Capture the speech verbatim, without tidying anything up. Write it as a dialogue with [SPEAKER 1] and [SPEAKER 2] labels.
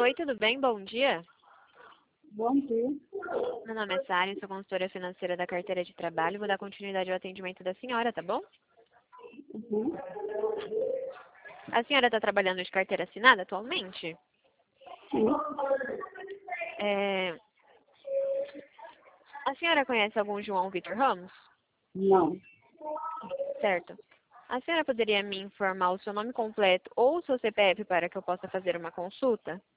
[SPEAKER 1] Oi, tudo bem? Bom dia.
[SPEAKER 2] Bom dia.
[SPEAKER 1] Meu nome é Sara, sou consultora financeira da carteira de trabalho. Vou dar continuidade ao atendimento da senhora, tá bom?
[SPEAKER 2] Uhum.
[SPEAKER 1] A senhora está trabalhando de carteira assinada atualmente?
[SPEAKER 2] Sim.
[SPEAKER 1] É... A senhora conhece algum João Vitor Ramos?
[SPEAKER 2] Não.
[SPEAKER 1] Certo. A senhora poderia me informar o seu nome completo ou o seu C P F para que eu possa fazer uma consulta?